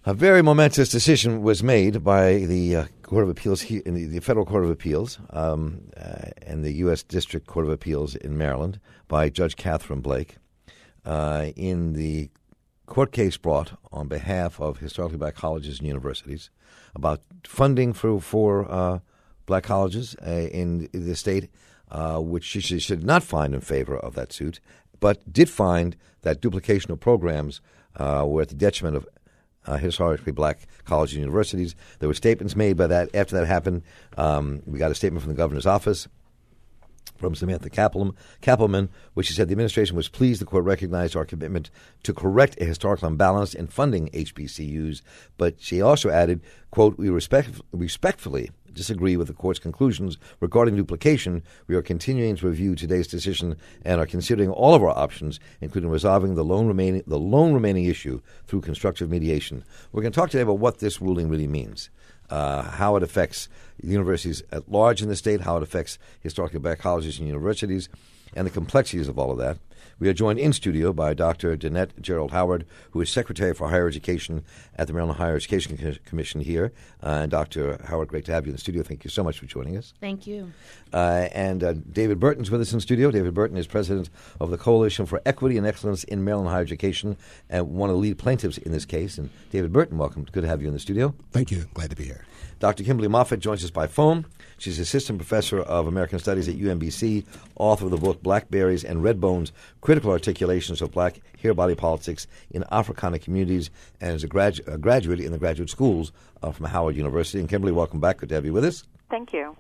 A very momentous decision was made by the Court of Appeals here, in the Federal Court of Appeals and the U.S. District Court of Appeals in Maryland by Judge Catherine Blake in the court case brought on behalf of historically black colleges and universities about funding for black colleges in the state, which she should not find in favor of that suit, but did find that duplication of programs were at the detriment of historically black colleges and universities. There were statements made by that. After that happened, we got a statement from the governor's office from Samantha Kappelman, which she said the administration was pleased the court recognized our commitment to correct a historical imbalance in funding HBCUs, but she also added, quote, we respectfully disagree with the court's conclusions regarding duplication. We are continuing to review today's decision and are considering all of our options, including resolving the lone remaining issue through constructive mediation. We're going to talk today about what this ruling really means, how it affects universities at large in the state, how it affects historically black colleges and universities, and the complexities of all of that. We are joined in studio by Dr. Danette Gerald Howard, who is Secretary for Higher Education at the Maryland Higher Education Commission here. And Dr. Howard, great to have you in the studio. Thank you so much for joining us. Thank you. And David Burton's with us in studio. David Burton is president of the Coalition for Equity and Excellence in Maryland Higher Education and one of the lead plaintiffs in this case. And David Burton, welcome. Good to have you in the studio. Thank you. Glad to be here. Dr. Kimberly Moffitt joins us by phone. She's assistant professor of American Studies at UMBC, author of the book Blackberries and Red Bones, Critical Articulations of Black Hair-Body Politics in Africana Communities, and is a graduate in the graduate schools from Howard University. And Kimberly, welcome back. Good to have you with us. Thank you.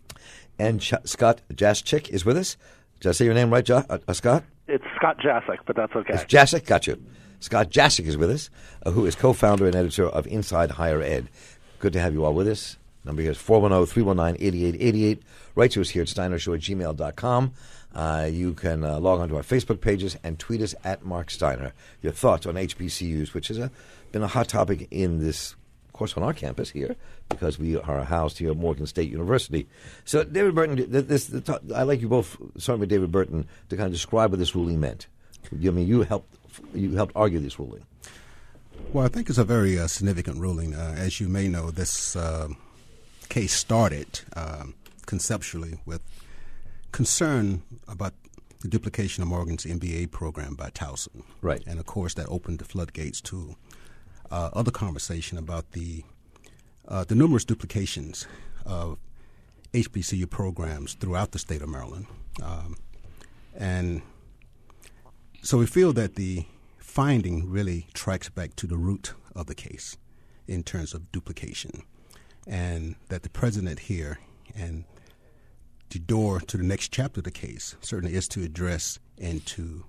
And Scott Jaschik is with us. Did I say your name right, Scott? It's Scott Jaschik, but that's okay. It's Jaschik? Gotcha. Scott Jaschik is with us, who is co-founder and editor of Inside Higher Ed. Good to have you all with us. Number here is 410-319-8888. Write to us here at steinershow@gmail.com. You can log on to our Facebook pages and tweet us at Mark Steiner. Your thoughts on HBCUs, which has been a hot topic in this, of course, on our campus here, because we are housed here at Morgan State University. So, David Burton, I'd like you both, starting with David Burton, to kind of describe what this ruling meant. I mean, you helped argue this ruling. Well, I think it's a very significant ruling. As you may know, this case started conceptually with concern about the duplication of Morgan's MBA program by Towson. Right. And, of course, that opened the floodgates to other conversation about the numerous duplications of HBCU programs throughout the state of Maryland. And so we feel that the finding really tracks back to the root of the case in terms of duplication, and that the president here and the door to the next chapter of the case certainly is to address and to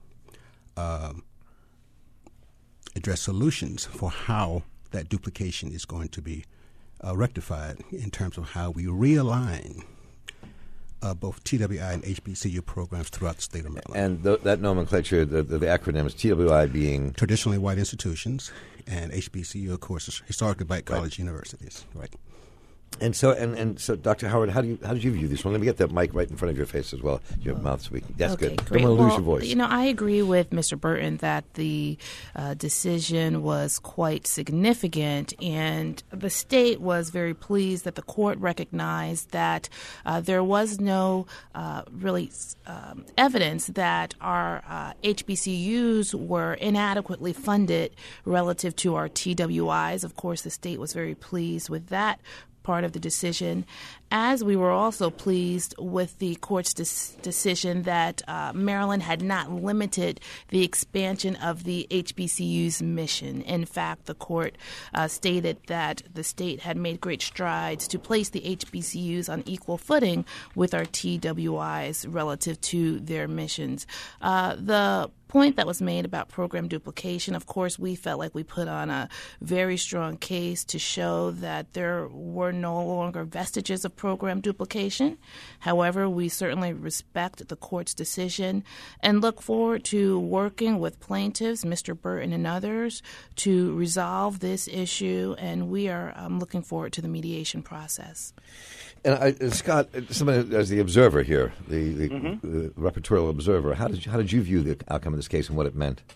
address solutions for how that duplication is going to be rectified in terms of how we realign both TWI and HBCU programs throughout the state of Maryland. And that nomenclature, the acronyms, TWI being? Traditionally white institutions, and HBCU, of course, is historically black college universities. Right. And so, so, Dr. Howard, how did you view this one? Let me get that mic right in front of your face as well, your mouth speaking. That's okay, good. Great. Don't want to lose your voice. You know, I agree with Mr. Burton that the decision was quite significant, and the state was very pleased that the court recognized that there was no really evidence that our HBCUs were inadequately funded relative to our TWIs. Of course, the state was very pleased with that part of the decision, as we were also pleased with the court's decision that Maryland had not limited the expansion of the HBCU's mission. In fact, the court stated that the state had made great strides to place the HBCUs on equal footing with our TWIs relative to their missions. The point that was made about program duplication, of course, we felt like we put on a very strong case to show that there were no longer vestiges of program duplication. However, we certainly respect the court's decision and look forward to working with plaintiffs, Mr. Burton and others, to resolve this issue, and we are looking forward to the mediation process. And Scott, somebody as the observer here, the rapportorial observer, how did you view the outcome of this case and what it meant?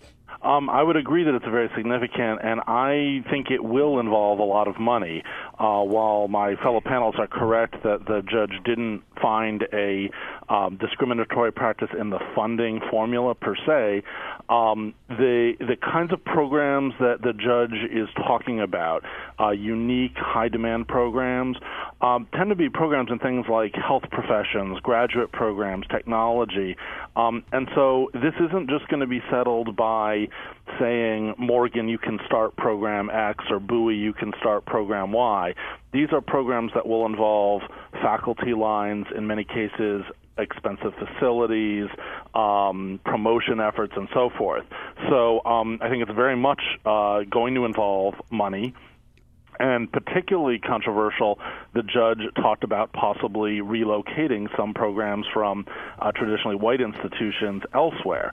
I would agree that it's very significant, and I think it will involve a lot of money. While my fellow panelists are correct that the judge didn't find a discriminatory practice in the funding formula per se, the kinds of programs that the judge is talking about, unique, high-demand programs, tend to be programs in things like health professions, graduate programs, technology. And so this isn't just going to be settled by saying, Morgan, you can start program X, or Bowie, you can start program Y. These are programs that will involve faculty lines, in many cases, expensive facilities, promotion efforts, and so forth. So I think it's very much going to involve money. And particularly controversial, the judge talked about possibly relocating some programs from traditionally white institutions elsewhere.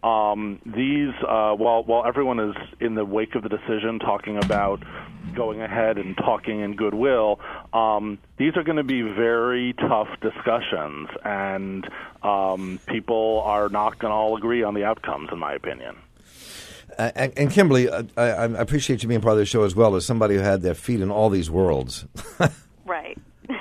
While everyone is in the wake of the decision talking about going ahead and talking in goodwill, these are going to be very tough discussions, and people are not going to all agree on the outcomes, in my opinion. And Kimberly, I appreciate you being part of the show as well as somebody who had their feet in all these worlds. Right.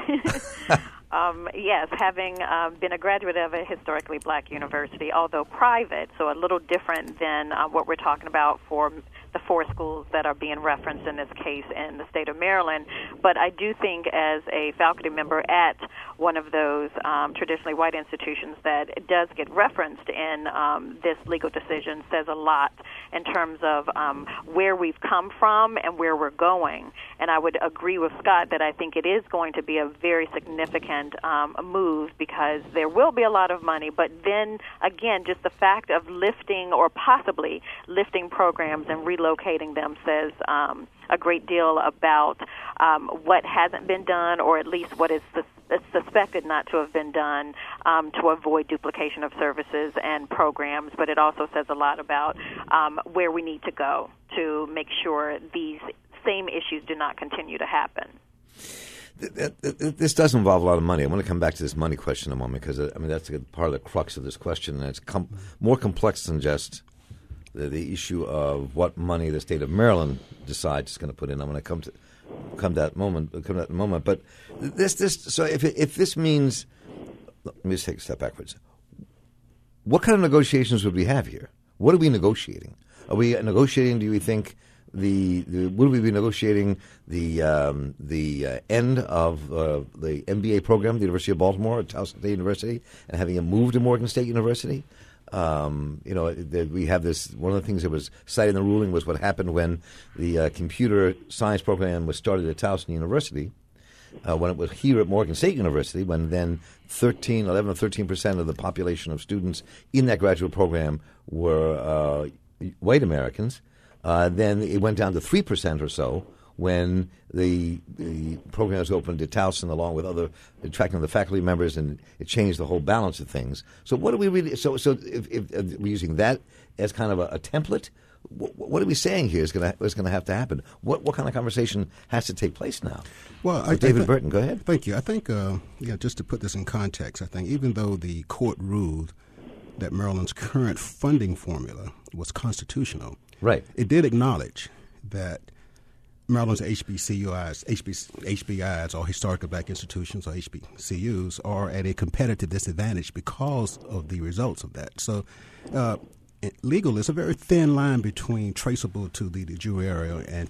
Yes, having been a graduate of a historically black university, although private, so a little different than what we're talking about for the 4 schools that are being referenced in this case in the state of Maryland. But I do think as a faculty member at one of those traditionally white institutions that it does get referenced in this legal decision says a lot in terms of where we've come from and where we're going. And I would agree with Scott that I think it is going to be a very significant move because there will be a lot of money, but then again, just the fact of lifting or possibly lifting programs and relocating them says a great deal about what hasn't been done, or at least what is suspected not to have been done to avoid duplication of services and programs. But it also says a lot about where we need to go to make sure these same issues do not continue to happen. This does involve a lot of money. I want to come back to this money question in a moment because that's a part of the crux of this question, and it's more complex than just the issue of what money the state of Maryland decides it's going to put in. I'm going to come to that moment. But so if this means, let me just take a step backwards. What kind of negotiations would we have here? What are we negotiating? Are we negotiating? Do we think would we be negotiating the end of the MBA program at the University of Baltimore at Towson State University and having it moved to Morgan State University? We have this. One of the things that was cited in the ruling was what happened when the computer science program was started at Towson University, when it was here at Morgan State University, when then 11 or 13% of the population of students in that graduate program were white Americans. Then it went down to 3% or so when the program was opened at Towson, along with attracting the faculty members, and it changed the whole balance of things. So what do we really? So if we're using that as kind of a template, what are we saying here is going to have to happen? What kind of conversation has to take place now? Well, David Burton, go ahead. Thank you. I think just to put this in context, I think even though the court ruled that Maryland's current funding formula was constitutional, right, it did acknowledge that Maryland's HBIs, or historically black institutions, or HBCUs, are at a competitive disadvantage because of the results of that. So legal is a very thin line between traceable to the de jure area and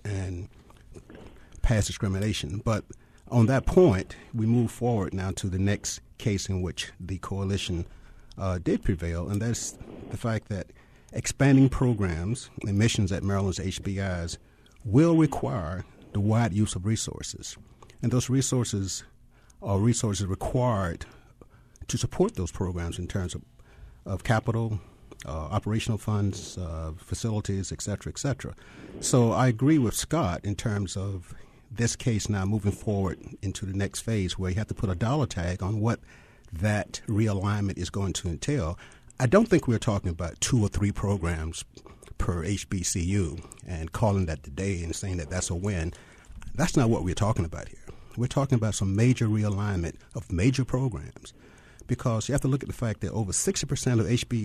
past discrimination. But on that point, we move forward now to the next case in which the coalition did prevail, and that's the fact that expanding programs and missions at Maryland's HBIs will require the wide use of resources. And those resources are resources required to support those programs in terms of capital, operational funds, facilities, et cetera, et cetera. So I agree with Scott in terms of this case now moving forward into the next phase where you have to put a dollar tag on what that realignment is going to entail. I don't think we're talking about 2 or 3 programs per HBCU and calling that the day and saying that that's a win. That's not what we're talking about here. We're talking about some major realignment of major programs, because you have to look at the fact that over 60% of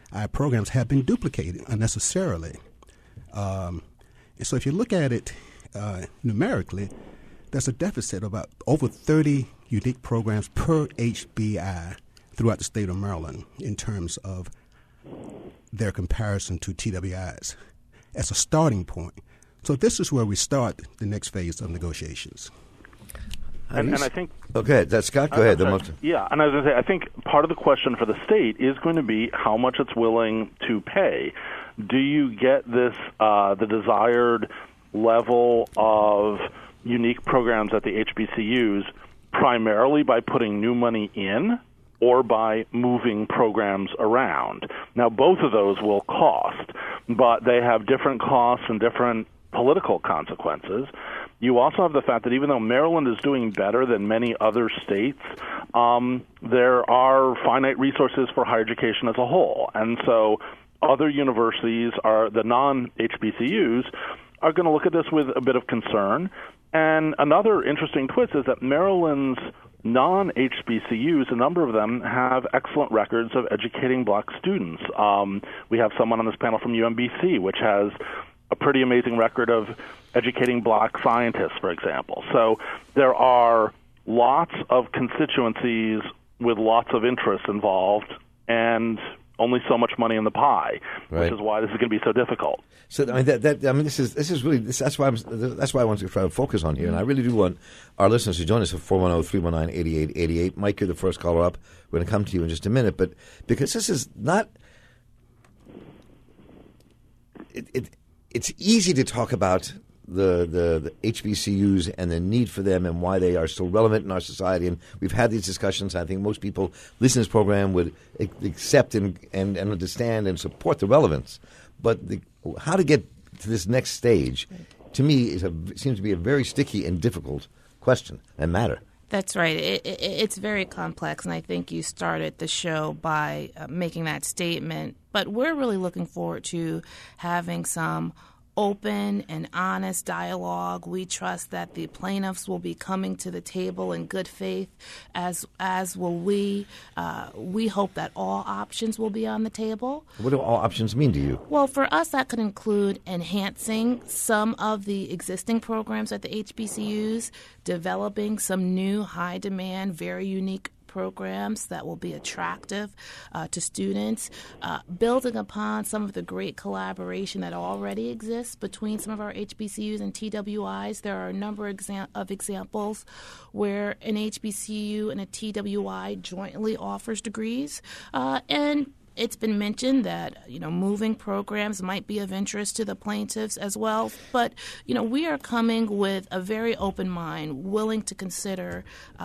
our programs have been duplicated unnecessarily. And so if you look at it numerically, there's a deficit of about over 30 unique programs per HBI throughout the state of Maryland in terms of their comparison to TWIs as a starting point. So this is where we start the next phase of negotiations. And I think... Okay, that's Scott. Go ahead. Yeah, and I was going to say, I think part of the question for the state is going to be how much it's willing to pay. Do you get this, the desired level of unique programs at the HBCUs primarily by putting new money in or by moving programs around? Now, both of those will cost, but they have different costs and different political consequences. You also have the fact that even though Maryland is doing better than many other states, there are finite resources for higher education as a whole. And so other universities, the non-HBCUs, are going to look at this with a bit of concern. And another interesting twist is that Maryland's non-HBCUs, a number of them have excellent records of educating black students. We have someone on this panel from UMBC, which has a pretty amazing record of educating black scientists, for example. So there are lots of constituencies with lots of interests involved and only so much money in the pie, which is why this is going to be so difficult. So I mean, this is really that's why I want to try to focus on here, and I really do want our listeners to join us at 410-319-8888. Mike, you're the first caller up. We're going to come to you in just a minute, but because this is not, it's easy to talk about the HBCUs and the need for them and why they are still relevant in our society. And we've had these discussions. I think most people listening to this program would accept and understand and support the relevance. But how to get to this next stage, to me, seems to be a very sticky and difficult question and matter. That's right. It's very complex, and I think you started the show by making that statement. But we're really looking forward to having some open and honest dialogue. We trust that the plaintiffs will be coming to the table in good faith, as will we. We hope that all options will be on the table. What do all options mean to you? Well, for us, that could include enhancing some of the existing programs at the HBCUs, developing some new high-demand, very unique programs that will be attractive to students, building upon some of the great collaboration that already exists between some of our HBCUs and TWIs. There are a number of examples where an HBCU and a TWI jointly offers degrees, and it's been mentioned that, moving programs might be of interest to the plaintiffs as well. But, we are coming with a very open mind, willing to consider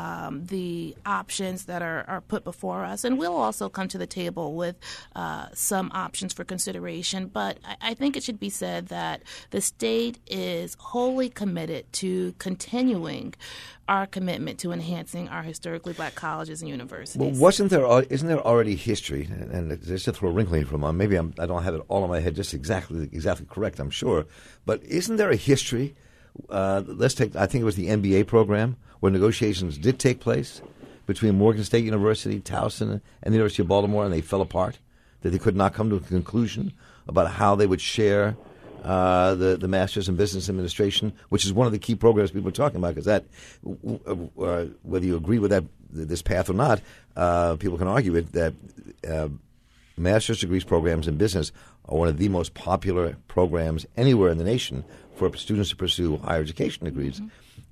the options that are put before us. And we'll also come to the table with some options for consideration. But I think it should be said that the state is wholly committed to continuing our commitment to enhancing our historically black colleges and universities. Well, isn't there already history? And just to throw a wrinkle in for a moment, maybe I don't have it all in my head just exactly correct, I'm sure. But isn't there a history? Let's take, I think it was the MBA program, where negotiations did take place between Morgan State University, Towson, and the University of Baltimore, and they fell apart, that they could not come to a conclusion about how they would share the Masters in Business Administration, which is one of the key programs people are talking about, because that, whether you agree with this path or not, people can argue it, that master's degrees programs in business are one of the most popular programs anywhere in the nation for students to pursue higher education degrees.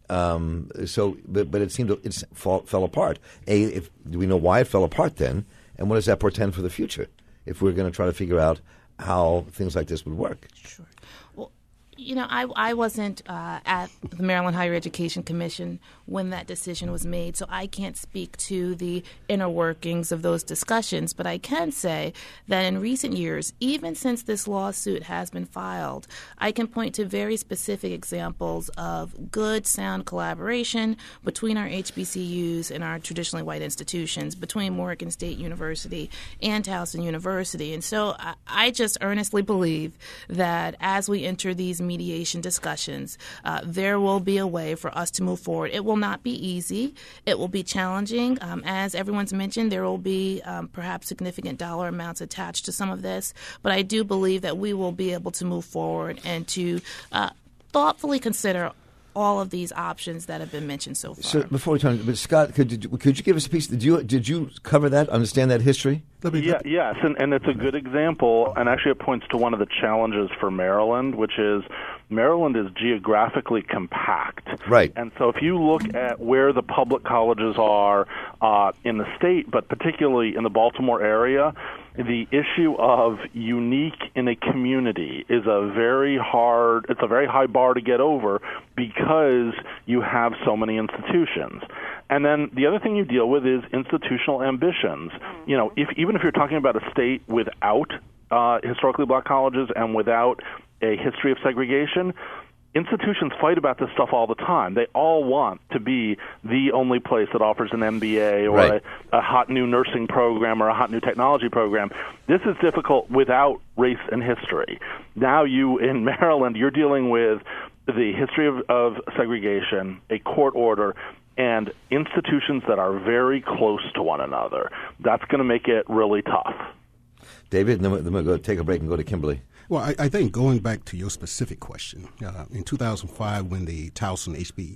Mm-hmm. But it seemed it fell apart. Do we know why it fell apart then, and what does that portend for the future if we're going to try to figure out how things like this would work? Sure. Well, I wasn't at the Maryland Higher Education Commission when that decision was made, so I can't speak to the inner workings of those discussions. But I can say that in recent years, even since this lawsuit has been filed, I can point to very specific examples of good, sound collaboration between our HBCUs and our traditionally white institutions, between Morgan State University and Towson University. And so I just earnestly believe that as we enter these mediation discussions, there will be a way for us to move forward. It will not be easy. It will be challenging. As everyone's mentioned, there will be perhaps significant dollar amounts attached to some of this, but I do believe that we will be able to move forward and to thoughtfully consider all of these options that have been mentioned so far. So before we turn, but Scott, could you give us a piece? Did you cover that? Understand that history? Yes, and it's a good example, and actually it points to one of the challenges for Maryland, which is Maryland is geographically compact. Right. And so if you look at where the public colleges are in the state, but particularly in the Baltimore area, the issue of unique in a community is a very high bar to get over because you have so many institutions. And then the other thing you deal with is institutional ambitions. You know, even if you're talking about a state without historically black colleges and without a history of segregation, institutions fight about this stuff all the time. They all want to be the only place that offers an MBA or right. a hot new nursing program or a hot new technology program. This is difficult without race and history. Now in Maryland, you're dealing with the history of segregation, a court order, and institutions that are very close to one another. That's going to make it really tough. David, and then we'll go take a break and go to Kimberly. Well, I think going back to your specific question, in 2005 when the Towson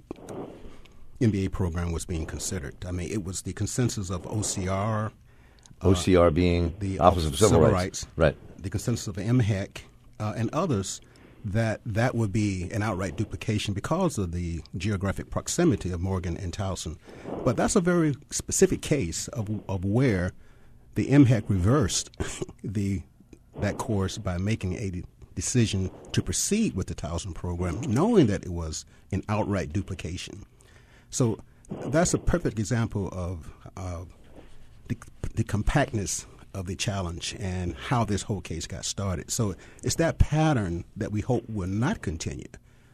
MBA program was being considered, I mean, it was the consensus of OCR. OCR being the Office of Civil Rights. Right. The consensus of MHEC and others that would be an outright duplication because of the geographic proximity of Morgan and Towson. But that's a very specific case of where the MHEC reversed that course by making a decision to proceed with the Towson program, knowing that it was an outright duplication. So that's a perfect example of the compactness of the challenge and how this whole case got started. So it's that pattern that we hope will not continue,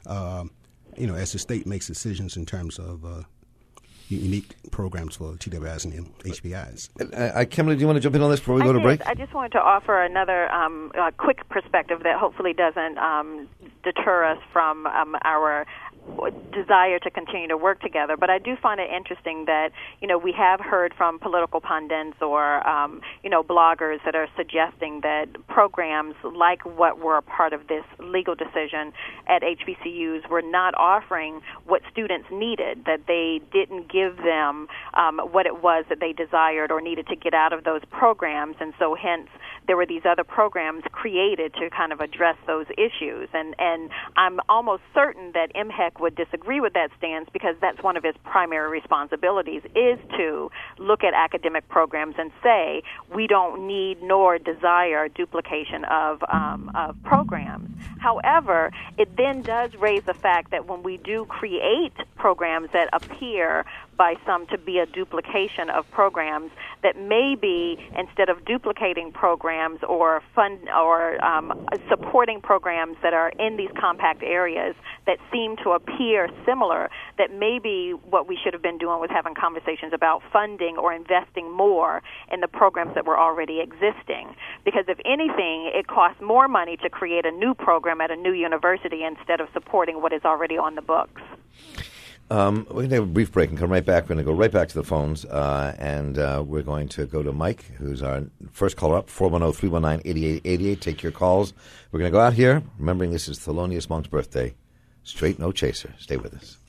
as the state makes decisions in terms of unique programs for TWIs and HBIs. Kimberly, do you want to jump in on this before we go to break? I just wanted to offer another quick perspective that hopefully doesn't deter us from our desire to continue to work together. But I do find it interesting that, we have heard from political pundits or, bloggers that are suggesting that programs like what were a part of this legal decision at HBCUs were not offering what students needed, that they didn't give them what it was that they desired or needed to get out of those programs. And so hence there were these other programs created to kind of address those issues. And I'm almost certain that MHEC would disagree with that stance because that's one of his primary responsibilities is to look at academic programs and say we don't need nor desire duplication of programs. However, it then does raise the fact that when we do create programs that appear by some to be a duplication of programs, that maybe instead of duplicating programs or supporting programs that are in these compact areas that seem to appear similar, that maybe what we should have been doing was having conversations about funding or investing more in the programs that were already existing. Because if anything, it costs more money to create a new program at a new university instead of supporting what is already on the books. We're going to have a brief break and come right back. We're going to go right back to the phones, and we're going to go to Mike, who's our first caller up, 410-319-8888. Take your calls. We're going to go out here, remembering this is Thelonious Monk's birthday. Straight No Chaser. Stay with us.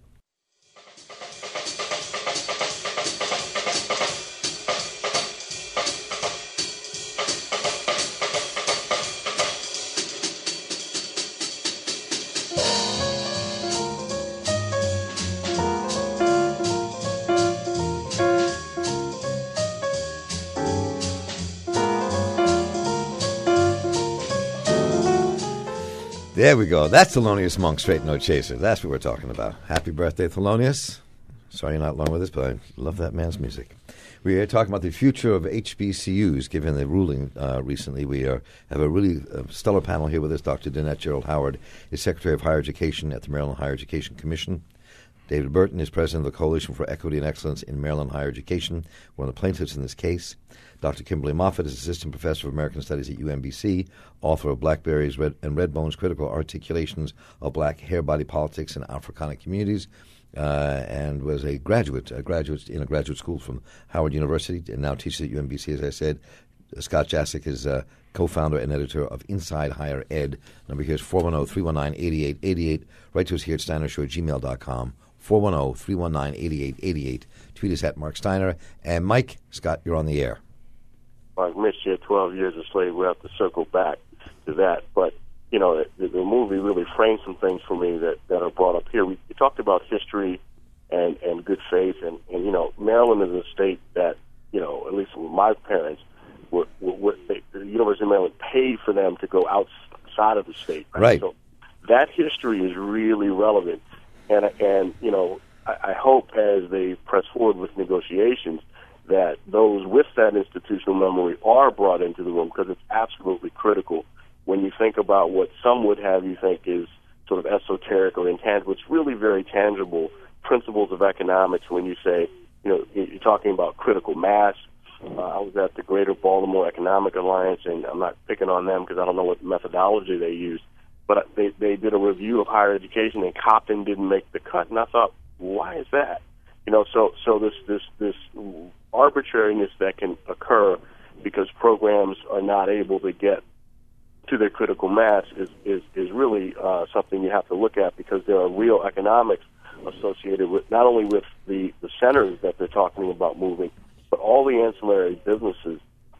There we go. That's Thelonious Monk, Straight No Chaser. That's what we're talking about. Happy birthday, Thelonious. Sorry you're not along with us, but I love that man's music. We are talking about the future of HBCUs, given the ruling recently. We have a really stellar panel here with us. Dr. Danette Gerald Howard is Secretary of Higher Education at the Maryland Higher Education Commission. David Burton is president of the Coalition for Equity and Excellence in Maryland Higher Education, one of the plaintiffs in this case. Dr. Kimberly Moffitt is assistant professor of American Studies at UMBC, author of Blackberries and Redbones, Critical Articulations of Black Hair-Body Politics in Africana Communities, and was a graduate in a graduate school from Howard University, and now teaches at UMBC, as I said. Scott Jasek is co-founder and editor of Inside Higher Ed. Number here is 410-319-8888. Write to us here at steinershow@gmail.com. 410-319-8888. Tweet us at Mark Steiner. And Mike, Scott, you're on the air. Mark missed you 12 years a slave. We have to circle back to that. But, you know, the movie really framed some things for me that are brought up here. We talked about history and good faith. And, you know, Maryland is a state that, you know, at least with my parents, the University of Maryland paid for them to go outside of the state. Right. So that history is really relevant. And you know, I hope as they press forward with negotiations that those with that institutional memory are brought into the room, because it's absolutely critical. When you think about what some would have you think is sort of esoteric or intangible, it's really very tangible principles of economics when you say, you know, you're talking about critical mass. I was at the Greater Baltimore Economic Alliance, and I'm not picking on them because I don't know what methodology they used, but they did a review of higher education, and Compton didn't make the cut, and I thought, why is that? You know, so this arbitrariness that can occur because programs are not able to get to their critical mass is really something you have to look at, because there are real economics associated with not only with the centers that they're talking about moving, but all the ancillary businesses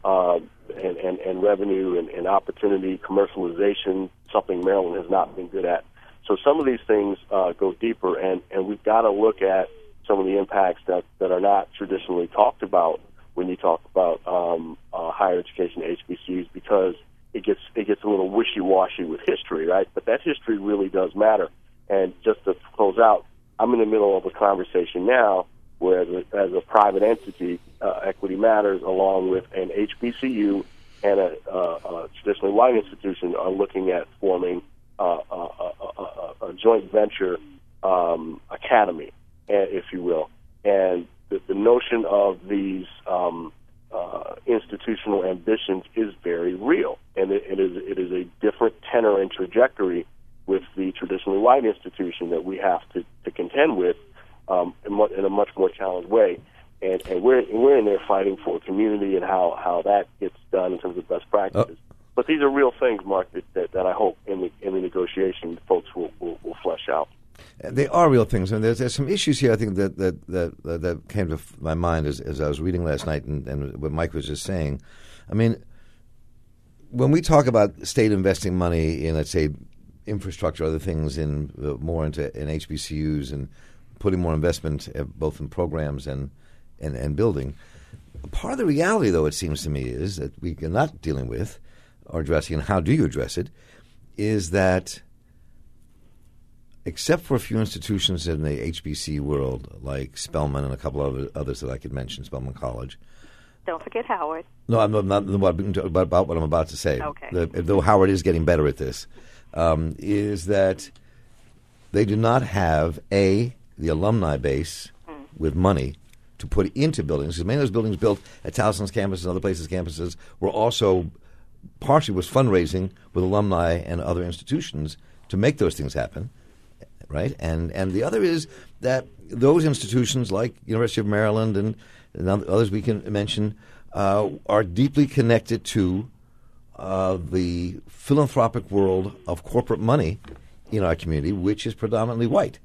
and revenue and opportunity, commercialization, something Maryland has not been good at. So some of these things go deeper, and we've got to look at some of the impacts that are not traditionally talked about when you talk about higher education HBCUs, because it gets a little wishy-washy with history, right? But that history really does matter. And just to close out, I'm in the middle of a conversation now where, as a private entity, Equity Matters, along with an HBCU and a traditionally white institution, are looking at forming a joint venture academy, if you will. And the notion of these institutional ambitions is very real, and it is a different tenor and trajectory with the traditionally white institution that we have to contend with in a much more challenged way. And we're in there fighting for community and how that gets done in terms of best practices. But these are real things, Mark, that I hope in the negotiation folks will flesh out. They are real things, and there's some issues here. I think that came to my mind as I was reading last night, and what Mike was just saying. I mean, when we talk about state investing money in, let's say, infrastructure, other things, in HBCUs, and putting more investment both in programs and building. Part of the reality, though, it seems to me, is that we are not dealing with or addressing, and how do you address it, is that except for a few institutions in the HBC world, like Spelman and a couple of others that I could mention, Spelman College. Don't forget Howard. No, I'm not about what I'm about to say. Okay. Though Howard is getting better at this, is that they do not have, the alumni base with money to put into buildings. Because many of those buildings built at Towson's campus and other places' campuses were also partially was fundraising with alumni and other institutions to make those things happen, right? And the other is that those institutions like University of Maryland and others we can mention are deeply connected to the philanthropic world of corporate money in our community, which is predominantly white.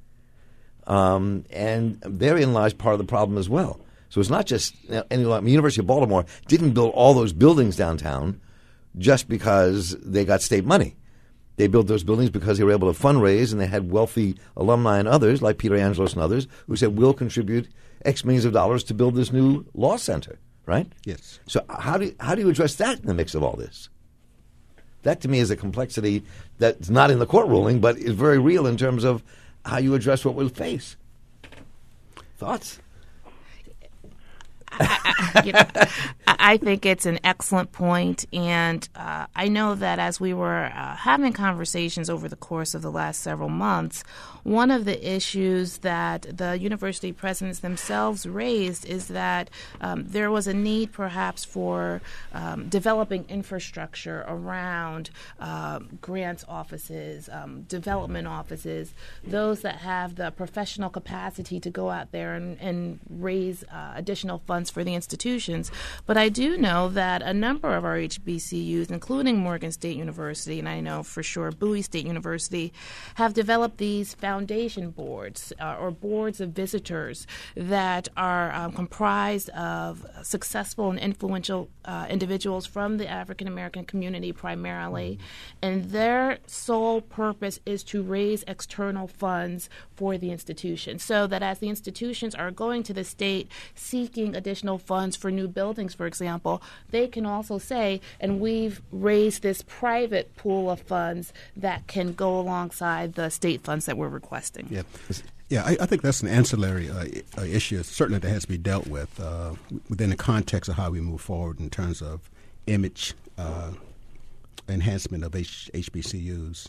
And therein lies part of the problem as well. So it's not just University of Baltimore didn't build all those buildings downtown just because they got state money. They built those buildings because they were able to fundraise, and they had wealthy alumni and others, like Peter Angelos and others, who said, we'll contribute X millions of dollars to build this new law center, right? Yes. So how do you address that in the mix of all this? That, to me, is a complexity that's not in the court ruling, but is very real in terms of how you address what we'll face. Thoughts? I think it's an excellent point, and I know that as we were having conversations over the course of the last several months, one of the issues that the university presidents themselves raised is that there was a need perhaps for developing infrastructure around grants offices, development offices, those that have the professional capacity to go out there and raise additional funds for the institutions. But I do know that a number of our HBCUs, including Morgan State University, and I know for sure Bowie State University, have developed these foundation boards or boards of visitors that are comprised of successful and influential individuals from the African American community primarily, and their sole purpose is to raise external funds for the institution, so that as the institutions are going to the state seeking additional funds for new buildings, for example, they can also say, and we've raised this private pool of funds that can go alongside the state funds that we're requesting. Yeah, I think that's an ancillary issue, certainly that has to be dealt with within the context of how we move forward in terms of image enhancement of HBCUs.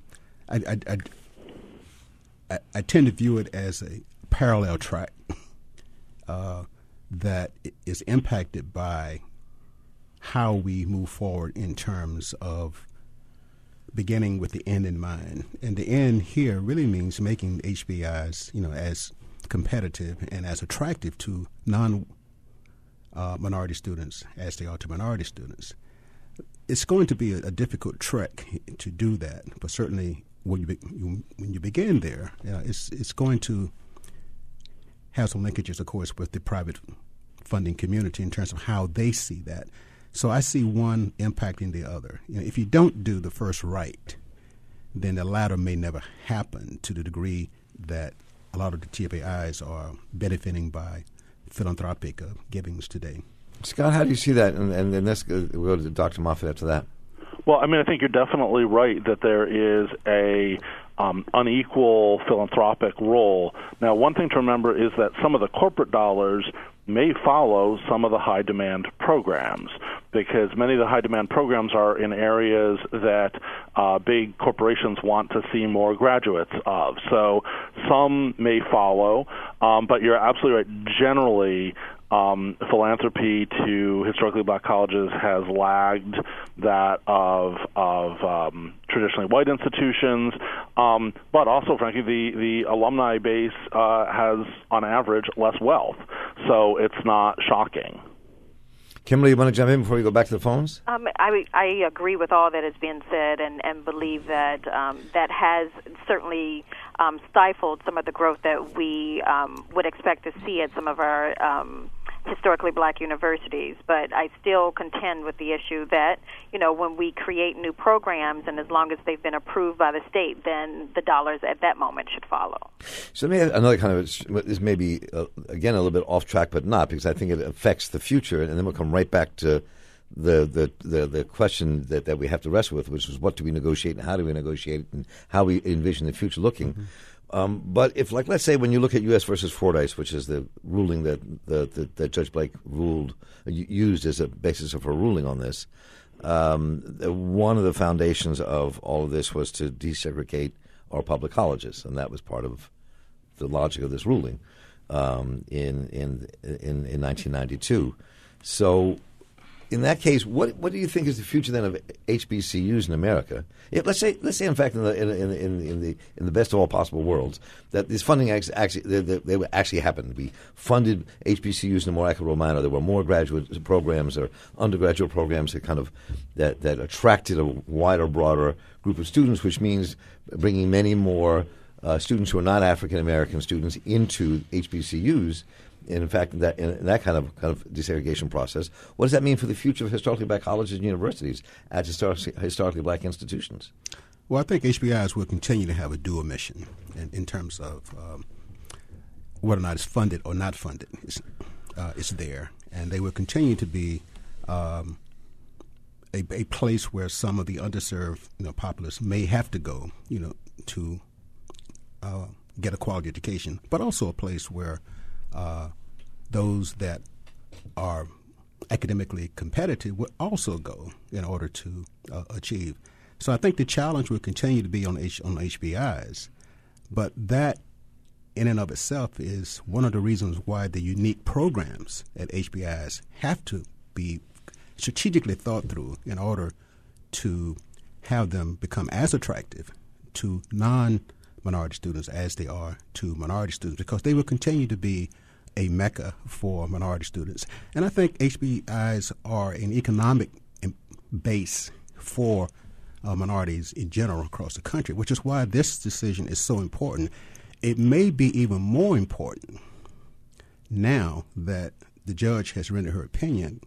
I tend to view it as a parallel track that is impacted by how we move forward in terms of beginning with the end in mind. And the end here really means making HBIs, as competitive and as attractive to non-minority students as they are to minority students. It's going to be a difficult trek to do that, but certainly when you begin there, it's going to have some linkages, of course, with the private funding community in terms of how they see that. So I see one impacting the other. If you don't do the first right, then the latter may never happen to the degree that a lot of the TFAIs are benefiting by philanthropic givings today. Scott, how do you see that? And let's we'll go to Dr. Moffitt after that. Well, I mean, I think you're definitely right that there is a unequal philanthropic role. Now, one thing to remember is that some of the corporate dollars may follow some of the high-demand programs, because many of the high-demand programs are in areas that big corporations want to see more graduates of. So some may follow, but you're absolutely right. Generally, philanthropy to historically black colleges has lagged that of traditionally white institutions, but also, frankly, the alumni base has, on average, less wealth. So it's not shocking. Kimberly, you want to jump in before we go back to the phones? I agree with all that has been said and believe that that has certainly stifled some of the growth that we would expect to see at some of our historically black universities. But I still contend with the issue that, when we create new programs, and as long as they've been approved by the state, then the dollars at that moment should follow. So let me add another kind of, this may be, again, a little bit off track, but not, because I think it affects the future, and then we'll come right back to the question that we have to wrestle with, which is what do we negotiate and how do we negotiate and how we envision the future looking. Mm-hmm. But if, let's say when you look at U.S. versus Fordyce, which is the ruling that Judge Blake used as a basis of her ruling on this, one of the foundations of all of this was to desegregate our public colleges, and that was part of the logic of this ruling in 1992. So, in that case, what do you think is the future then of HBCUs in America? Let's say in fact in the best of all possible worlds that this funding they would actually happen. We funded HBCUs in a more equitable manner. There were more graduate programs or undergraduate programs that attracted a wider, broader group of students, which means bringing many more students who are not African American students into HBCUs. And in fact, in that kind of desegregation process, what does that mean for the future of historically black colleges and universities as historically black institutions? Well, I think HBIs will continue to have a dual mission in terms of whether or not it's funded or not funded. It's there, and they will continue to be a place where some of the underserved populace may have to go, to get a quality education, but also a place where those that are academically competitive would also go in order to achieve. So I think the challenge will continue to be on HBIs, but that in and of itself is one of the reasons why the unique programs at HBIs have to be strategically thought through in order to have them become as attractive to non-minority students as they are to minority students, because they will continue to be a mecca for minority students. And I think HBIs are an economic base for minorities in general across the country, which is why this decision is so important. It may be even more important now that the judge has rendered her opinion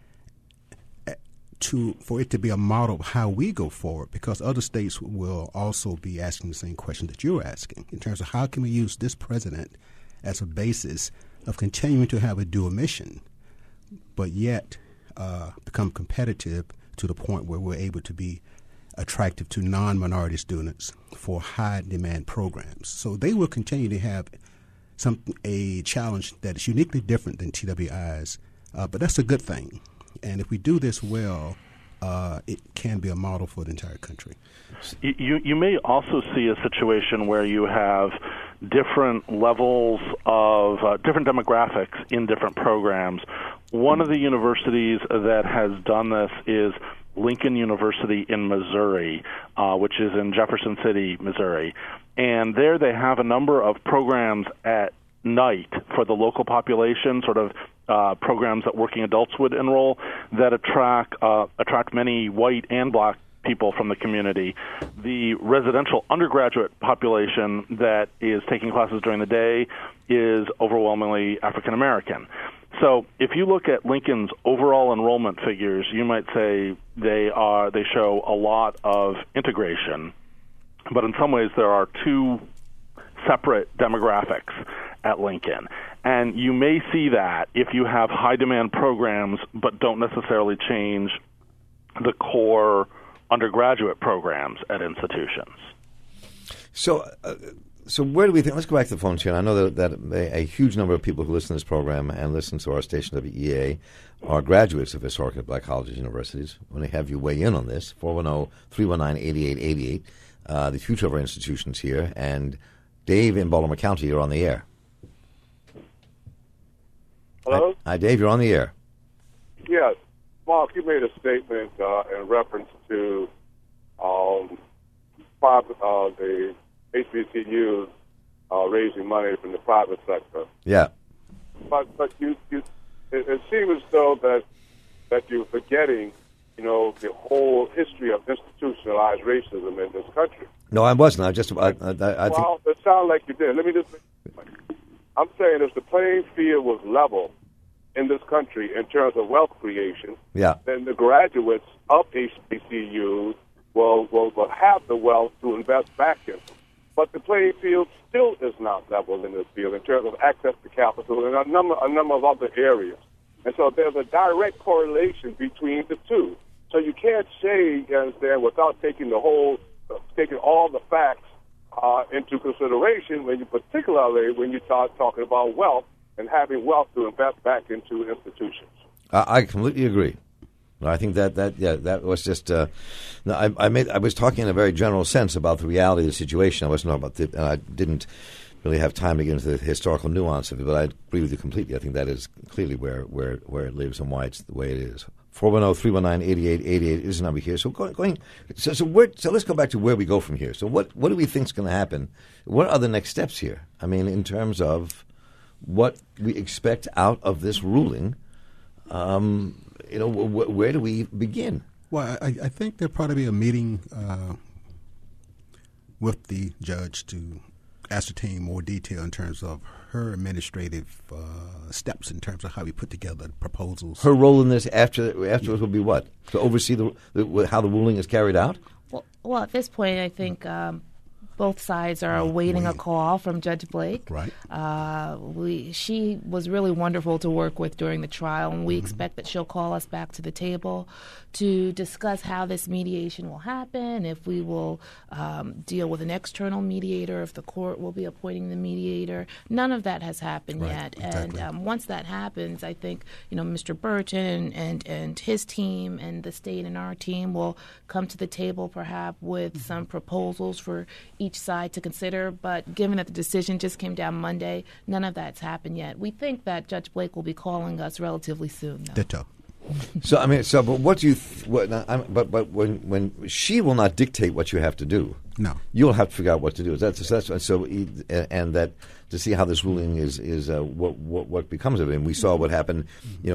for it to be a model of how we go forward, because other states will also be asking the same question that you're asking in terms of how can we use this precedent as a basis of continuing to have a dual mission, but yet become competitive to the point where we're able to be attractive to non-minority students for high-demand programs. So they will continue to have a challenge that is uniquely different than TWIs, but that's a good thing. And if we do this well, it can be a model for the entire country. You may also see a situation where you have different levels of different demographics in different programs. One of the universities that has done this is Lincoln University in Missouri, which is in Jefferson City, Missouri. And there they have a number of programs at night for the local population, sort of programs that working adults would enroll, that attract many white and black people from the community. The residential undergraduate population that is taking classes during the day is overwhelmingly African American. So if you look at Lincoln's overall enrollment figures, you might say they show a lot of integration, but in some ways there are two separate demographics at Lincoln. And you may see that if you have high-demand programs but don't necessarily change the core undergraduate programs at institutions. So where do we think? Let's go back to the phones here. And I know that a huge number of people who listen to this program and listen to our station WEA are graduates of historically black colleges and universities. I want to have you weigh in on this. 410-319-8888. The future of our institutions here. And Dave in Baltimore County, you're on the air. Hello? Hi, Dave. You're on the air. Yes. Mark, you made a statement in reference to the HBCUs raising money from the private sector. Yeah. But it seems as though that you're forgetting, the whole history of institutionalized racism in this country. No, I wasn't. I it sounds like you did. Let me just. I'm saying if the playing field was level in this country in terms of wealth creation, then the graduates of HBCUs will have the wealth to invest back in. But the playing field still is not level in this field in terms of access to capital and a number of other areas. And so there's a direct correlation between the two. So you can't say, you understand, without taking all the facts into consideration, particularly when you start talking about wealth and having wealth to invest back into institutions. I completely agree. I think that was just. I was talking in a very general sense about the reality of the situation. I wasn't talking about and I didn't really have time to get into the historical nuance of it. But I agree with you completely. I think that is clearly where it lives and why it's the way it is. 410-319-8888 is the number here. So so let's go back to where we go from here. So what do we think is going to happen? What are the next steps here? I mean, in terms of what we expect out of this ruling, where do we begin? Well, I think there'll probably be a meeting with the judge to ascertain more detail in terms of her administrative steps in terms of how we put together proposals. Her role in this afterwards will be what? To oversee how the ruling is carried out? Well, at this point, I think Both sides are awaiting a call from Judge Blake. Right. She was really wonderful to work with during the trial, and we expect that she'll call us back to the table to discuss how this mediation will happen, if we will deal with an external mediator, if the court will be appointing the mediator. None of that has happened yet. Exactly. And once that happens, I think Mr. Burton and his team and the state and our team will come to the table perhaps with some proposals for each side to consider. But given that the decision just came down Monday, none of that's happened yet. We think that Judge Blake will be calling us relatively soon, though. Ditto. But what do you? But when she will not dictate what you have to do, no, you'll have to figure out what to do. That's so, and that to see how this ruling is what becomes of it. And we saw what happened,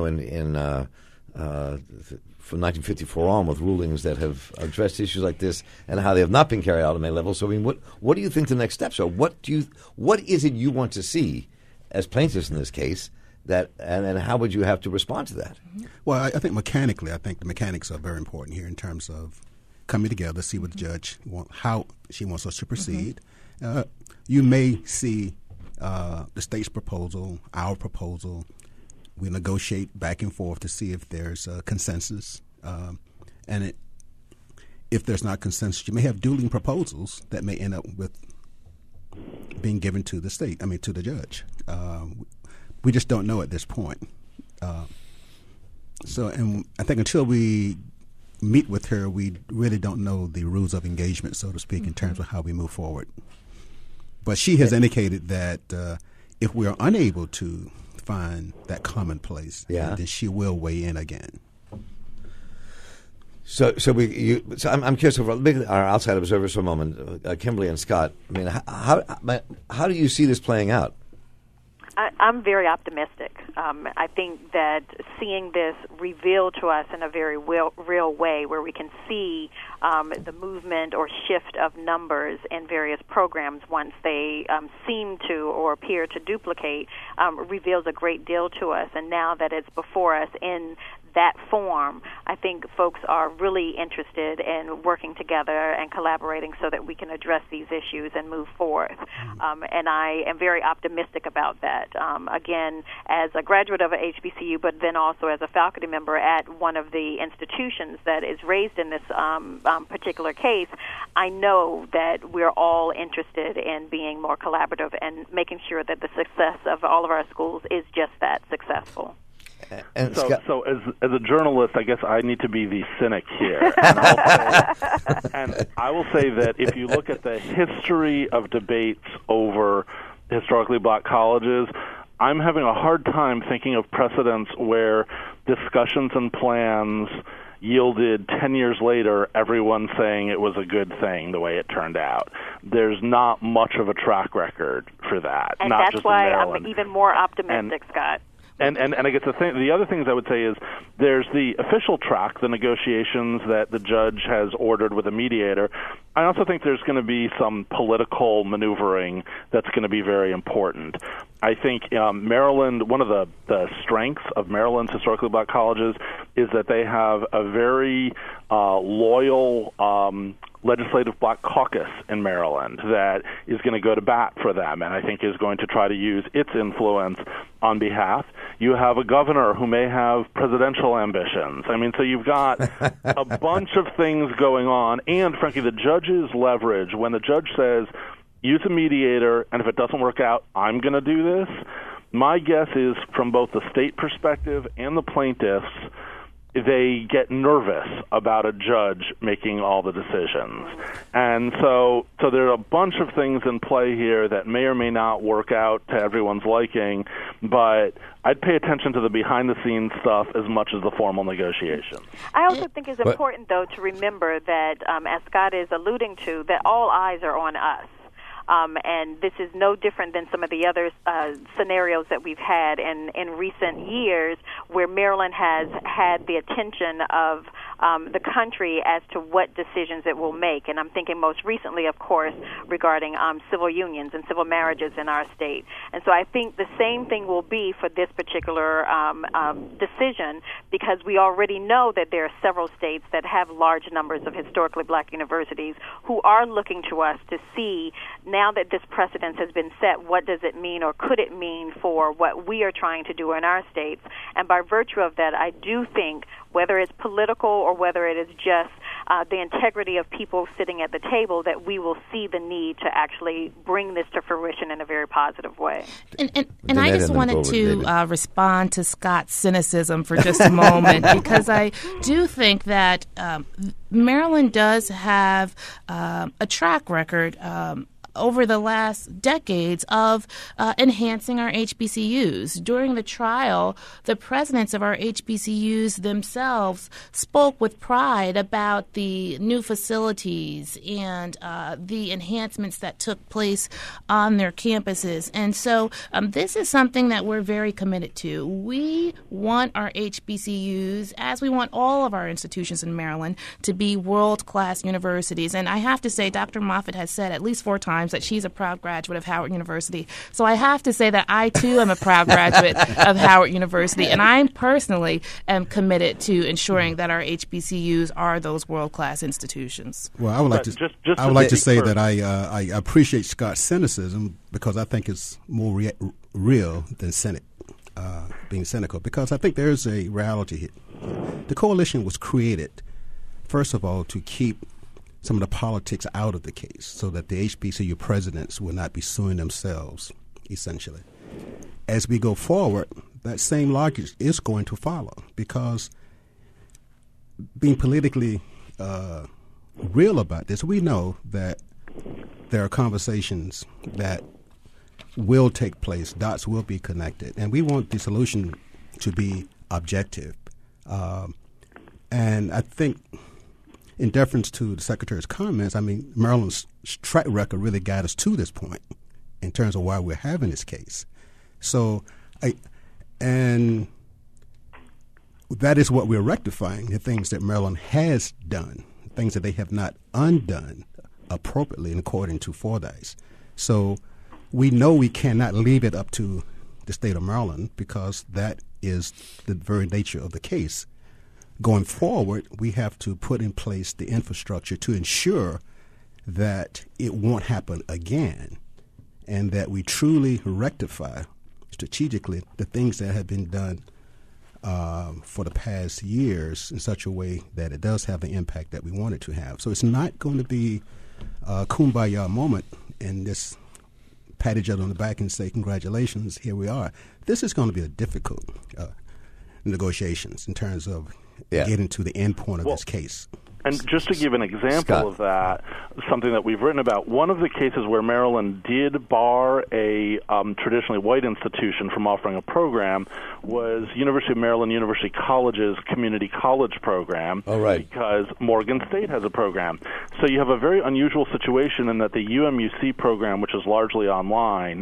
from 1954 on with rulings that have addressed issues like this and how they have not been carried out on a level. So, I mean, what do you think the next steps are? What is it you want to see as plaintiffs in this case? And how would you have to respond to that? Well, I think mechanically, the mechanics are very important here in terms of coming together, see what the judge how she wants us to proceed. You may see the state's proposal, our proposal. We negotiate back and forth to see if there's a consensus, if there's not consensus, you may have dueling proposals that may end up with being given to the state. To the judge. We just don't know at this point. And I think until we meet with her, we really don't know the rules of engagement, so to speak, in terms of how we move forward. But she has indicated that if we are unable to find that common place, then she will weigh in again. So I'm curious of our outside observers for a moment, Kimberly and Scott. How do you see this playing out? I'm very optimistic. I think that seeing this revealed to us in a very real way, where we can see the movement or shift of numbers in various programs once they seem to or appear to duplicate, reveals a great deal to us. And now that it's before us in that form, I think folks are really interested in working together and collaborating so that we can address these issues and move forth. And I am very optimistic about that. Again, as a graduate of a HBCU, but then also as a faculty member at one of the institutions that is raised in this particular case, I know that we're all interested in being more collaborative and making sure that the success of all of our schools is just that, successful. And so as a journalist, I guess I need to be the cynic here. And I will say that if you look at the history of debates over historically black colleges, I'm having a hard time thinking of precedents where discussions and plans yielded 10 years later everyone saying it was a good thing the way it turned out. There's not much of a track record for that. And not that's just why in Maryland. I'm even more optimistic, Scott. And I guess the other things I would say is there's the official track, the negotiations that the judge has ordered with a mediator. I also think there's going to be some political maneuvering that's going to be very important. I think Maryland, one of the strengths of Maryland's historically black colleges is that they have a very loyal legislative black caucus in Maryland that is going to go to bat for them and I think is going to try to use its influence on behalf. You have a governor who may have presidential ambitions. So you've got a bunch of things going on, and frankly, the judge's leverage, when the judge says, use a mediator, and if it doesn't work out, I'm going to do this, my guess is from both the state perspective and the plaintiffs, they get nervous about a judge making all the decisions. And so there are a bunch of things in play here that may or may not work out to everyone's liking, but I'd pay attention to the behind-the-scenes stuff as much as the formal negotiations. I also think it's important, though, to remember that, as Scott is alluding to, that all eyes are on us. And this is no different than some of the other scenarios that we've had in recent years where Maryland has had the attention of the country as to what decisions it will make. And I'm thinking most recently, of course, regarding civil unions and civil marriages in our state. And so I think the same thing will be for this particular decision, because we already know that there are several states that have large numbers of historically black universities who are looking to us to see, now that this precedence has been set, what does it mean or could it mean for what we are trying to do in our states. And by virtue of that, I do think, whether it's political or whether it is just the integrity of people sitting at the table, that we will see the need to actually bring this to fruition in a very positive way. And I just wanted to respond to Scott's cynicism for just a moment, because I do think that Maryland does have a track record over the last decades of enhancing our HBCUs. During the trial, the presidents of our HBCUs themselves spoke with pride about the new facilities and the enhancements that took place on their campuses. And so this is something that we're very committed to. We want our HBCUs, as we want all of our institutions in Maryland, to be world-class universities. And I have to say, Dr. Moffitt has said at least 4 times that she's a proud graduate of Howard University. So I have to say that I, too, am a proud graduate of Howard University, and I personally am committed to ensuring that our HBCUs are those world-class institutions. Well, I would like to say that I appreciate Scott's cynicism, because I think it's more real than being cynical, because I think there's a reality here. The coalition was created, first of all, to keep some of the politics out of the case, so that the HBCU presidents will not be suing themselves, essentially. As we go forward, that same logic is going to follow, because being politically real about this, we know that there are conversations that will take place, dots will be connected, and we want the solution to be objective. And I think, in deference to the Secretary's comments, I mean, Maryland's track record really got us to this point in terms of why we're having this case. So, and that is what we're rectifying, the things that Maryland has done, things that they have not undone appropriately and according to Fordyce. So we know we cannot leave it up to the state of Maryland, because that is the very nature of the case. Going forward, we have to put in place the infrastructure to ensure that it won't happen again, and that we truly rectify strategically the things that have been done for the past years in such a way that it does have the impact that we want it to have. So it's not going to be a kumbaya moment and just pat each other on the back and say, congratulations, here we are. This is going to be a difficult negotiations in terms of getting to the end point of this case. And just to give an example of that, something that we've written about, one of the cases where Maryland did bar a traditionally white institution from offering a program was University of Maryland University College's community college program, because Morgan State has a program. So you have a very unusual situation in that the UMUC program, which is largely online,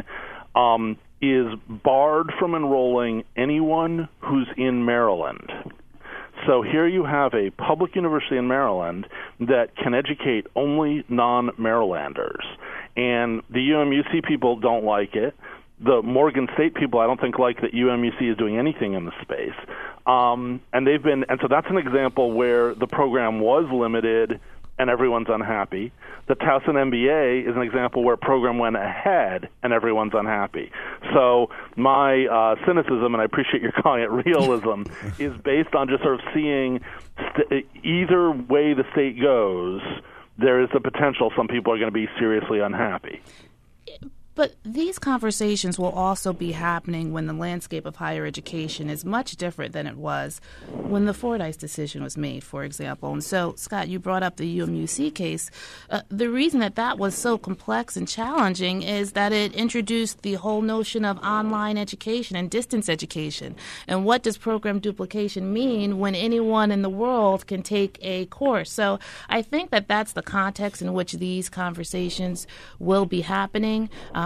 is barred from enrolling anyone who's in Maryland. So here you have a public university in Maryland that can educate only non-Marylanders. And the UMUC people don't like it. The Morgan State people, I don't think, like that UMUC is doing anything in the space. And so that's an example where the program was limited and everyone's unhappy. The Towson MBA is an example where a program went ahead and everyone's unhappy. So my cynicism, and I appreciate you calling it realism, is based on just sort of seeing either way the state goes, there is the potential some people are going to be seriously unhappy. But these conversations will also be happening when the landscape of higher education is much different than it was when the Fordyce decision was made, for example. And so, Scott, you brought up the UMUC case. The reason that was so complex and challenging is that it introduced the whole notion of online education and distance education. And what does program duplication mean when anyone in the world can take a course? So I think that that's the context in which these conversations will be happening.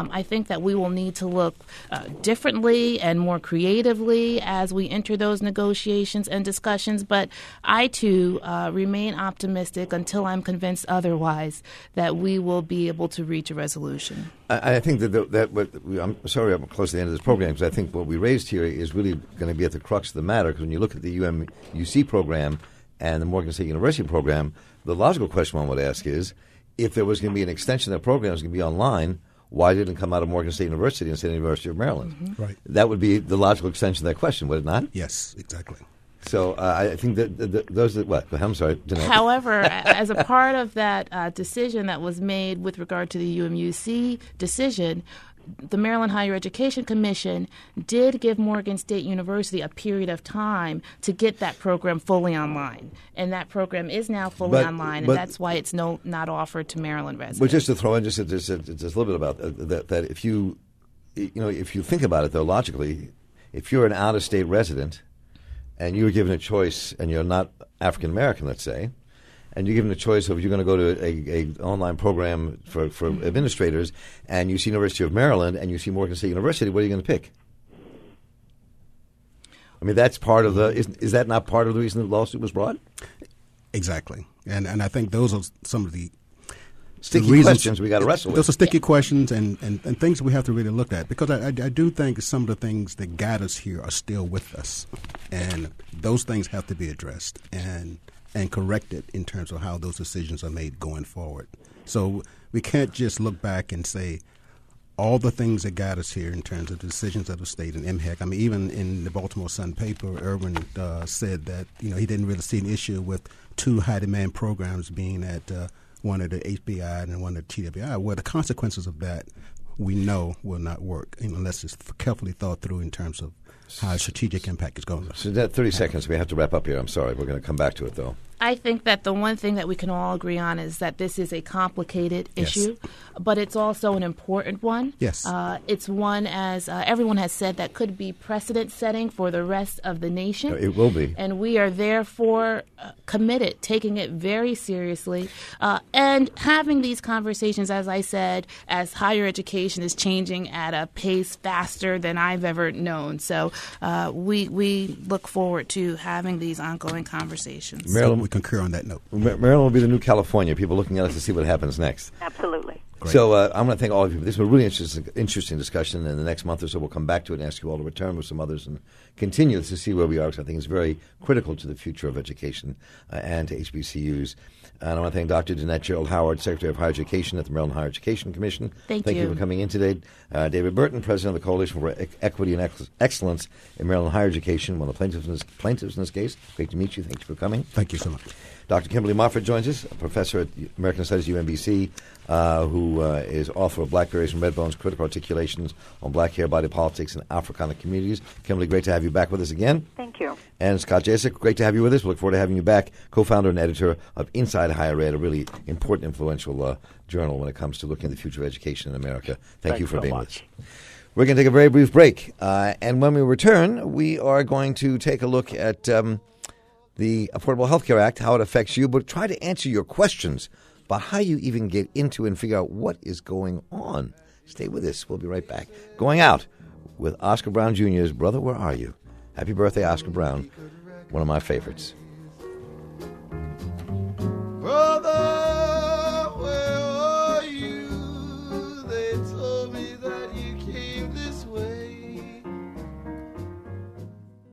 I think that we will need to look differently and more creatively as we enter those negotiations and discussions. But I, too, remain optimistic until I'm convinced otherwise that we will be able to reach a resolution. I think I'm sorry I'm close to the end of this program, because I think what we raised here is really going to be at the crux of the matter, because when you look at the UMUC program and the Morgan State University program, the logical question one would ask is, if there was going to be an extension of that program that was going to be online, why didn't it come out of Morgan State University instead of the University of Maryland? Mm-hmm. Right. That would be the logical extension of that question, would it not? Yes, exactly. So I think that those are what? I'm sorry. However, as a part of that decision that was made with regard to the UMUC decision, the Maryland Higher Education Commission did give Morgan State University a period of time to get that program fully online. And that program is now fully online, and that's why it's not offered to Maryland residents. But just to throw in just a little bit about that if you think about it, though, logically, if you're an out-of-state resident and you were given a choice and you're not African-American, let's say, and you're given a choice of you're going to go to a online program for administrators, and you see University of Maryland and you see Morgan State University, what are you going to pick? I mean, that's part of is that not part of the reason the lawsuit was brought? Exactly. And I think those are some of the sticky questions we got to wrestle with. Those are sticky questions and things we have to really look at, because I do think some of the things that got us here are still with us, and those things have to be addressed and corrected in terms of how those decisions are made going forward. So we can't just look back and say all the things that got us here in terms of the decisions of the state and MHEC. I mean, even in the Baltimore Sun paper, Irwin said that he didn't really see an issue with two high-demand programs being at one at the HBI and one at TWI, where the consequences of that we know will not work unless it's carefully thought through in terms of how strategic impact is going. So that 30 seconds, we have to wrap up here. I'm sorry. We're going to come back to it, though. I think that the one thing that we can all agree on is that this is a complicated issue, but it's also an important one. Yes. It's one, as everyone has said, that could be precedent-setting for the rest of the nation. It will be. And we are therefore committed, taking it very seriously, and having these conversations, as I said, as higher education is changing at a pace faster than I've ever known. So we look forward to having these ongoing conversations. Maryland, we concur on that note. Maryland will be the new California. People looking at us to see what happens next. Absolutely. Great. So I'm going to thank all of you. This was a really interesting discussion. In the next month or so, we'll come back to it and ask you all to return with some others and continue to see where we are, because I think it's very critical to the future of education and to HBCUs. And I want to thank Dr. Danette Gerald Howard, Secretary of Higher Education at the Maryland Higher Education Commission. Thank you for coming in today. David Burton, President of the Coalition for Equity and Excellence in Maryland Higher Education, one of the plaintiffs in this case. Great to meet you. Thank you for coming. Thank you so much. Dr. Kimberly Moffett joins us, a professor at American Studies UMBC, who is author of Blackberries and Redbones, Critical Articulations on Black Hair, Body Politics, and Africana Communities. Kimberly, great to have you back with us again. Thank you. And Scott Jasek, great to have you with us. We look forward to having you back, co-founder and editor of Inside Higher Ed, a really important, influential journal when it comes to looking at the future of education in America. Thank you for being with us. We're going to take a very brief break. And when we return, we are going to take a look at the Affordable Health Care Act, how it affects you, but try to answer your questions about how you even get into and figure out what is going on. Stay with us. We'll be right back. Going out with Oscar Brown Jr.'s Brother, Where Are You? Happy birthday, Oscar Brown, one of my favorites.